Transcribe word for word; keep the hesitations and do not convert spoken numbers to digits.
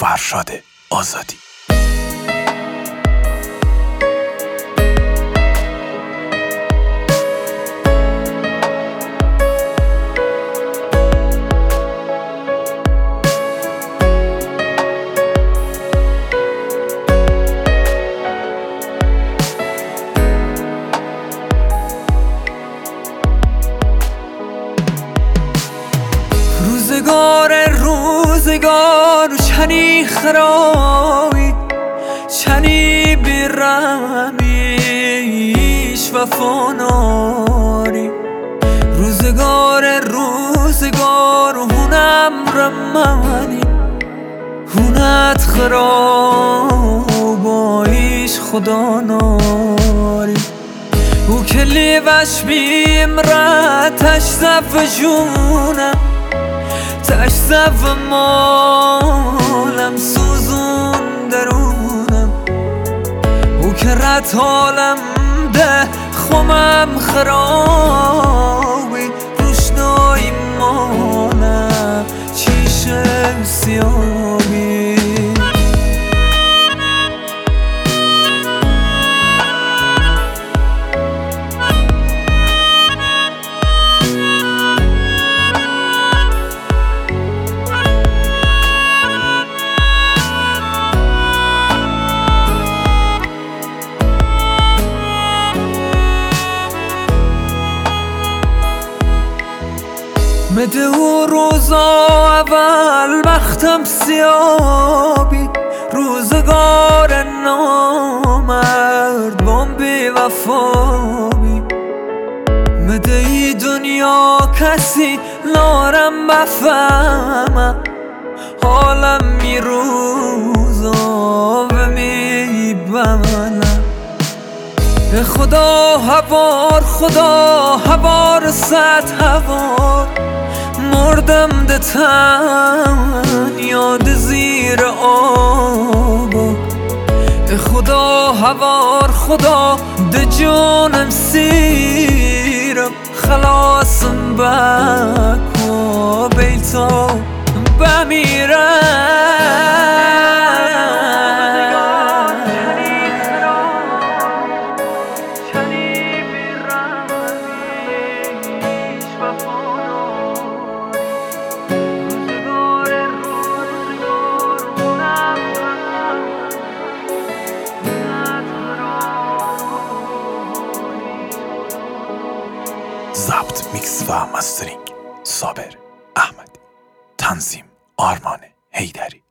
فرشاد آزادی. روزگار روزگار چنی خرابی چنی بیرمیش و فاناری روزگار روزگار هونم رمانی هونت خرابایش خدا ناری او کلی وش بیمرد تش زف جونم تش زف مالم سوزون درونم او که رد حالم ده خمم خرابی روشنایی مالم چیشم سیابی مده او روزا اول وقتم سیابی روزگار نامرد بام بی وفابی مده ای دنیا کسی لارم بفهمم حالم می روزا و می بمنم به خدا هوار خدا هوار صد هوار مردم ده تن یاد زیر آب به خدا هوار خدا ده جانم سیرم خلاصم بکو بیتا بمیرم ضبط، میکس و مسترینگ صابر احمدی. تنظیم آرمان حیدری.